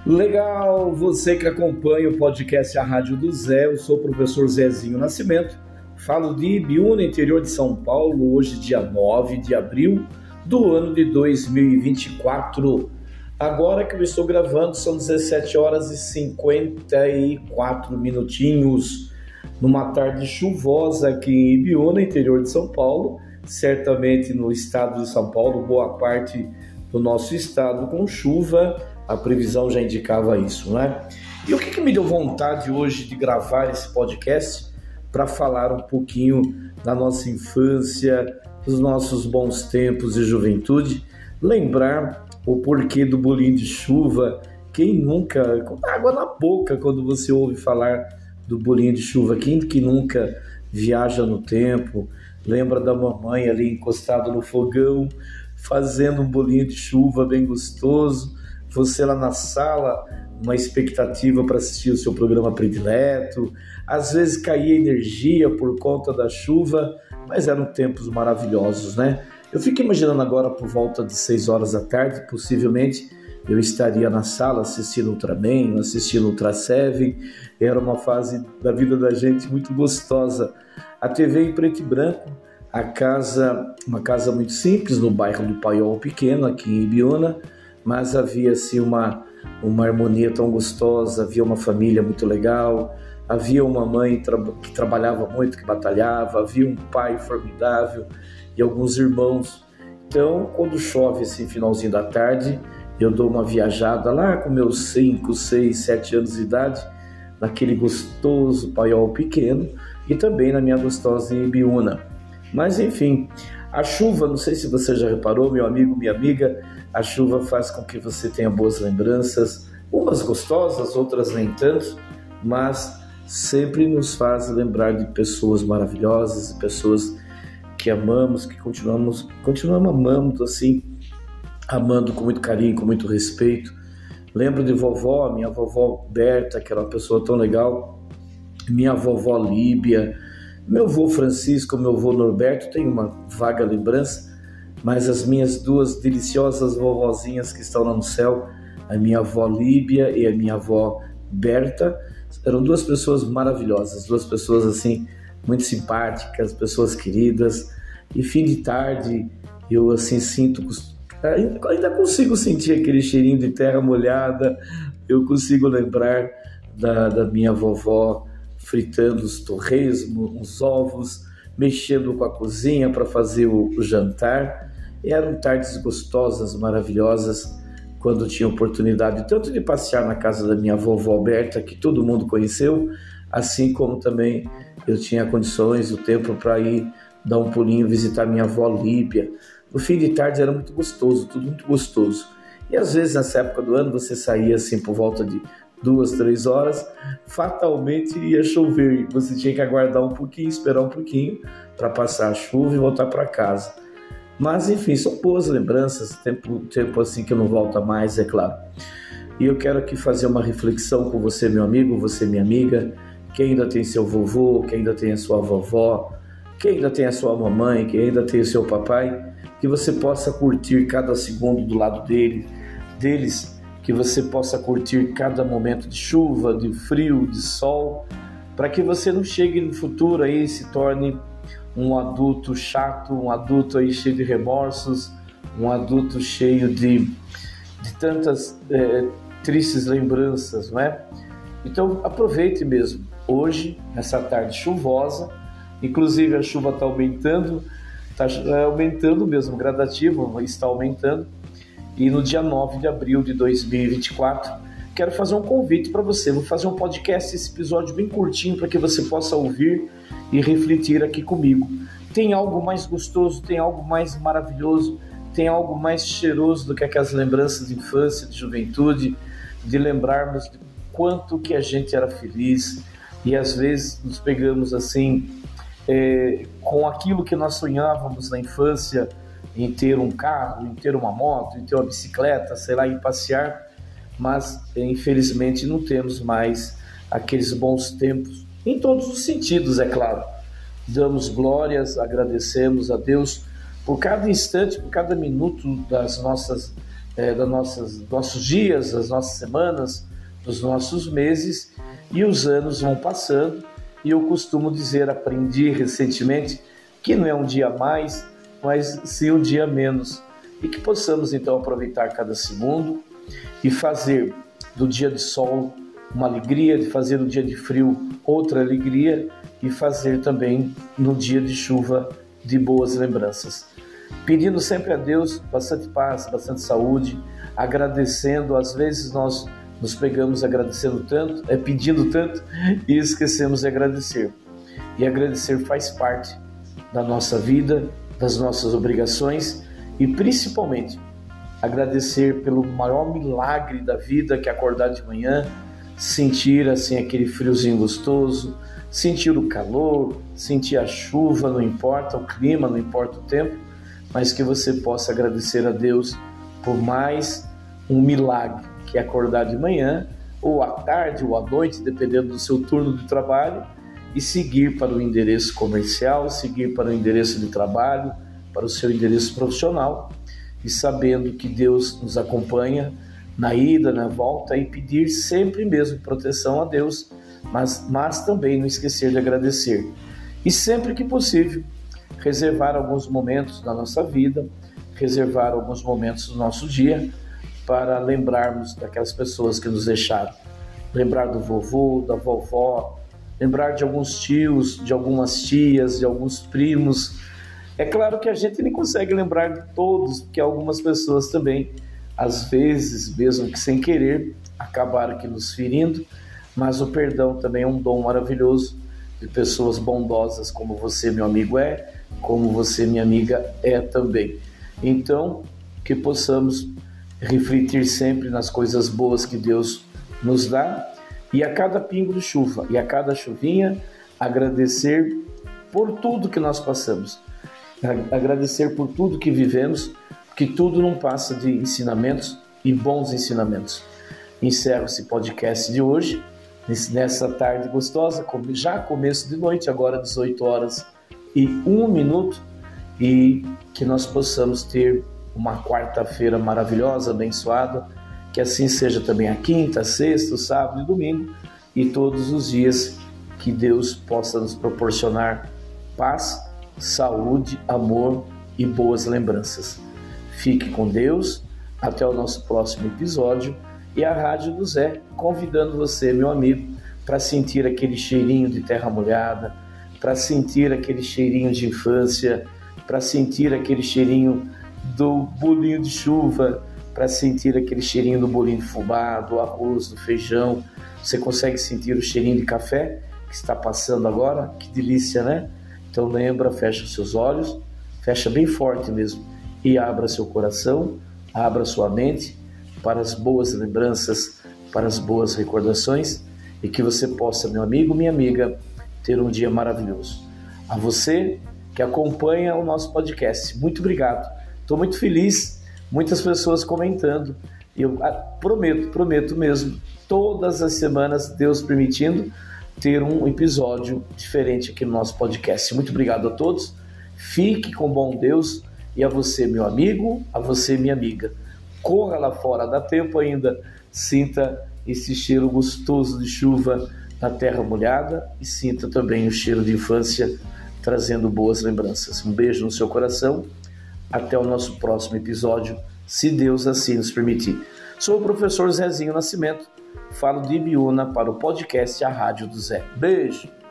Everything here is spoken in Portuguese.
Legal, você que acompanha o podcast A Rádio do Zé, eu sou o professor Zezinho Nascimento, falo de Ibiúna, interior de São Paulo, hoje dia 9 de abril do ano de 2024. Agora que eu estou gravando são 17 horas e 54 minutinhos, numa tarde chuvosa aqui em Ibiúna, interior de São Paulo, certamente no estado de São Paulo, boa parte do nosso estado com chuva. A previsão já indicava isso, né? E o que me deu vontade hoje de gravar esse podcast? Para falar um pouquinho da nossa infância, dos nossos bons tempos de juventude, lembrar o porquê do bolinho de chuva. Quem nunca, com água na boca quando você ouve falar do bolinho de chuva, quem que nunca viaja no tempo, lembra da mamãe ali encostado no fogão, fazendo um bolinho de chuva bem gostoso, você lá na sala, uma expectativa para assistir o seu programa predileto, às vezes caía energia por conta da chuva, mas eram tempos maravilhosos, né? Eu fico imaginando agora por volta de 6 horas da tarde, possivelmente eu estaria na sala assistindo Ultraman, assistindo Ultra Seven, era uma fase da vida da gente muito gostosa. A TV em preto e branco, uma casa muito simples no bairro do Paiol Pequeno, aqui em Ibiúna, mas havia assim uma harmonia tão gostosa, havia uma família muito legal, havia uma mãe que trabalhava muito, que batalhava, havia um pai formidável e alguns irmãos. Então, quando chove assim, finalzinho da tarde, eu dou uma viajada lá com meus 5, 6, 7 anos de idade, naquele gostoso Paiol Pequeno e também na minha gostosa Ibiúna. Mas enfim, a chuva, não sei se você já reparou, meu amigo, minha amiga, a chuva faz com que você tenha boas lembranças, umas gostosas, outras nem tanto, mas sempre nos faz lembrar de pessoas maravilhosas, pessoas que amamos, que continuamos amando assim, amando com muito carinho, com muito respeito. Lembro de vovó, minha vovó Berta, que era uma pessoa tão legal, minha vovó Líbia, meu avô Francisco, meu avô Norberto, tenho uma vaga lembrança, mas as minhas duas deliciosas vovozinhas que estão lá no céu, a minha avó Líbia e a minha avó Berta, eram duas pessoas maravilhosas, duas pessoas assim, muito simpáticas, pessoas queridas, e fim de tarde eu assim ainda consigo sentir aquele cheirinho de terra molhada, eu consigo lembrar da minha vovó fritando os torresmos, os ovos, mexendo com a cozinha para fazer o jantar. Eram tardes gostosas, maravilhosas, quando tinha oportunidade tanto de passear na casa da minha vovó Berta, que todo mundo conheceu, assim como também eu tinha condições, o tempo para ir dar um pulinho, visitar minha avó Líbia. No fim de tarde era muito gostoso, tudo muito gostoso. E às vezes nessa época do ano você saía assim por volta de 2, 3 horas, fatalmente ia chover, você tinha que aguardar um pouquinho, esperar um pouquinho para passar a chuva e voltar para casa. Mas enfim, são boas lembranças, tempo assim que não volta mais, é claro. E eu quero aqui fazer uma reflexão com você, meu amigo, você, minha amiga, que ainda tem seu vovô, que ainda tem a sua vovó, que ainda tem a sua mamãe, que ainda tem o seu papai, que você possa curtir cada segundo do lado deles, que você possa curtir cada momento de chuva, de frio, de sol, para que você não chegue no futuro aí e se torne um adulto chato, um adulto aí cheio de remorsos, um adulto cheio de tantas tristes lembranças, não é? Então aproveite mesmo, hoje, nessa tarde chuvosa, inclusive a chuva está aumentando mesmo, gradativo, está aumentando, e no dia 9 de abril de 2024, quero fazer um convite para você. Vou fazer um podcast, esse episódio bem curtinho, para que você possa ouvir e refletir aqui comigo. Tem algo mais gostoso, tem algo mais maravilhoso, tem algo mais cheiroso do que aquelas lembranças de infância, de juventude, de lembrarmos de quanto que a gente era feliz e às vezes nos pegamos assim, com aquilo que nós sonhávamos na infância, em ter um carro, em ter uma moto, em ter uma bicicleta, sei lá, em passear, mas infelizmente não temos mais aqueles bons tempos, em todos os sentidos, é claro. Damos glórias, agradecemos a Deus por cada instante, por cada minuto das nossas dos nossos dias, das nossas semanas, dos nossos meses, e os anos vão passando. E eu costumo dizer, aprendi recentemente, que não é um dia a mais, mas sim um dia a menos. E que possamos então aproveitar cada segundo e fazer do dia de sol uma alegria, de fazer no dia de frio outra alegria, e fazer também no dia de chuva de boas lembranças. Pedindo sempre a Deus bastante paz, bastante saúde, agradecendo. Às vezes nós nos pegamos agradecendo tanto, pedindo tanto, e esquecemos de agradecer. E agradecer faz parte da nossa vida, das nossas obrigações, e principalmente agradecer pelo maior milagre da vida, que é acordar de manhã, sentir assim aquele friozinho gostoso, sentir o calor, sentir a chuva, não importa o clima, não importa o tempo, mas que você possa agradecer a Deus por mais um milagre, que é acordar de manhã, ou à tarde, ou à noite, dependendo do seu turno de trabalho, e seguir para o endereço comercial, seguir para o endereço de trabalho, para o seu endereço profissional, e sabendo que Deus nos acompanha na ida, na volta, e pedir sempre mesmo proteção a Deus, mas também não esquecer de agradecer. E sempre que possível, reservar alguns momentos da nossa vida, reservar alguns momentos do nosso dia para lembrarmos daquelas pessoas que nos deixaram. Lembrar do vovô, da vovó, lembrar de alguns tios, de algumas tias, de alguns primos. É claro que a gente nem consegue lembrar de todos, porque algumas pessoas também, às vezes, mesmo que sem querer, acabaram aqui nos ferindo, mas o perdão também é um dom maravilhoso de pessoas bondosas como você, meu amigo, como você, minha amiga, é também. Então, que possamos refletir sempre nas coisas boas que Deus nos dá, e a cada pingo de chuva, e a cada chuvinha, agradecer por tudo que nós passamos, agradecer por tudo que vivemos, que tudo não passa de ensinamentos e bons ensinamentos. Encerro esse podcast de hoje, nessa tarde gostosa, já começo de noite, agora 18h01, e que nós possamos ter uma quarta-feira maravilhosa, abençoada, que assim seja também a quinta, sexta, sábado e domingo, e todos os dias que Deus possa nos proporcionar paz, saúde, amor e boas lembranças. Fique com Deus, até o nosso próximo episódio, e a Rádio do Zé convidando você, meu amigo, para sentir aquele cheirinho de terra molhada, para sentir aquele cheirinho de infância, para sentir aquele cheirinho do bolinho de chuva, para sentir aquele cheirinho do bolinho de fubá, do arroz, do feijão. Você consegue sentir o cheirinho de café que está passando agora? Que delícia, né? Então lembra, fecha os seus olhos, fecha bem forte mesmo, e abra seu coração, abra sua mente para as boas lembranças, para as boas recordações, e que você possa, meu amigo, minha amiga, ter um dia maravilhoso. A você que acompanha o nosso podcast, muito obrigado. Estou muito feliz, muitas pessoas comentando, e eu prometo mesmo, todas as semanas, Deus permitindo, ter um episódio diferente aqui no nosso podcast. Muito obrigado a todos, fique com bom Deus, e a você, meu amigo, a você, minha amiga. Corra lá fora, dá tempo ainda, sinta esse cheiro gostoso de chuva na terra molhada, e sinta também o cheiro de infância, trazendo boas lembranças. Um beijo no seu coração, até o nosso próximo episódio, se Deus assim nos permitir. Sou o professor Zezinho Nascimento, falo de Ibiúna para o podcast A Rádio do Zé. Beijo!